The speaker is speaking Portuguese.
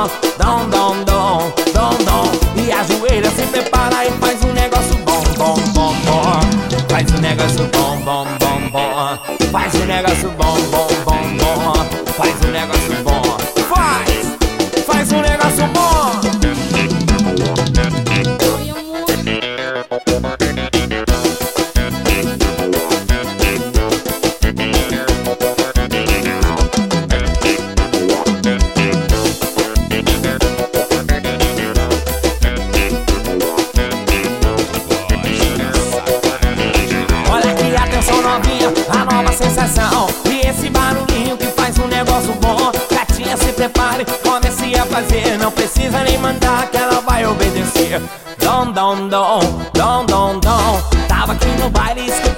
dom, dom, dom, dom, dom. E ajoelha, se prepara e faz um negócio bom, bom, bom, bom. Faz um negócio bom, bom, bom, bom. Faz um negócio bom, bom, bom, bom. Faz um negócio bom. Faz um negócio bom. Olha aqui, atenção novinha, a nova sensação. E esse barulhinho que faz um negócio bom. Gatinha, se prepare, comece a fazer. Não precisa nem mandar que ela vai obedecer. Dom, dom, dom, dom, dom, dom. Tava aqui no baile escutando